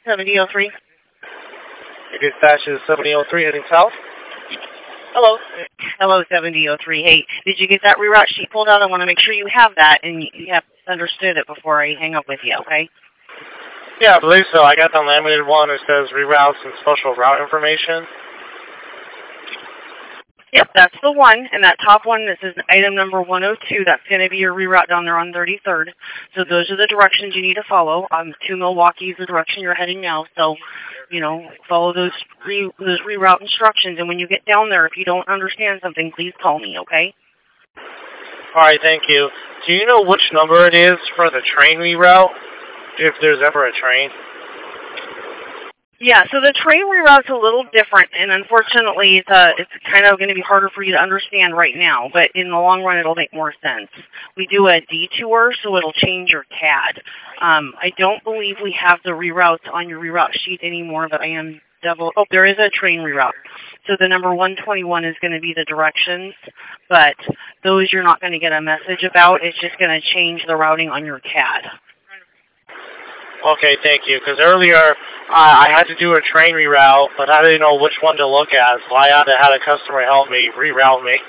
7003. Your dispatch is 7003 heading south. Hello. Hello, 7003. Hey, did you get that reroute sheet pulled out? I want to make sure you have that and you have understood it before I hang up with you, okay? Yeah, I believe so. I got the laminated one that says reroutes and special route information. Yep, that's the one. And that top one, this is item number 102. That's going to be your reroute down there on 33rd. So those are the directions you need to follow. To Milwaukee is the direction you're heading now. So, follow those reroute instructions. And when you get down there, if you don't understand something, please call me, okay? All right, thank you. Do you know which number it is for the train reroute, if there's ever a train? Yeah, so the train reroute's a little different, and unfortunately, it's kind of going to be harder for you to understand right now, but in the long run, it'll make more sense. We do a detour, so it'll change your CAD. I don't believe we have the reroutes on your reroute sheet anymore, but there is a train reroute. So the number 121 is going to be the directions, but those you're not going to get a message about. It's just going to change the routing on your CAD. Okay, thank you. Because earlier I had to do a train reroute, but I didn't know which one to look at, so I had a customer help me reroute me.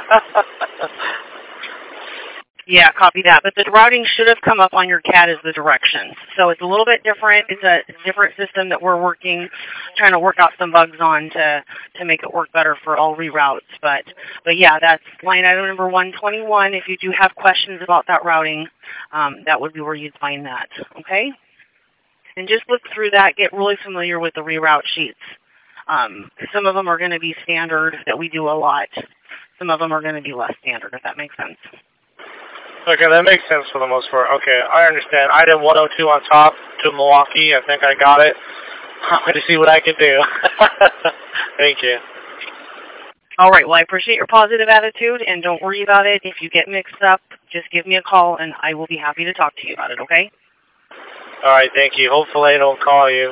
Yeah, copy that. But the routing should have come up on your CAD as the directions. So it's a little bit different. It's a different system that we're trying to work out some bugs on to make it work better for all reroutes. But yeah, that's line item number 121. If you do have questions about that routing, that would be where you'd find that. Okay? And just look through that. Get really familiar with the reroute sheets. Some of them are going to be standard that we do a lot. Some of them are going to be less standard, if that makes sense. Okay, that makes sense for the most part. Okay, I understand. Item 102 on top to Milwaukee. I think I got it. I'm going to see what I can do. Thank you. All right. Well, I appreciate your positive attitude, and don't worry about it. If you get mixed up, just give me a call, and I will be happy to talk to you about it, okay? All right, thank you. Hopefully I don't call you.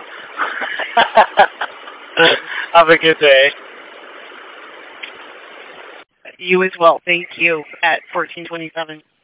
Have a good day. You as well. Thank you at 1427.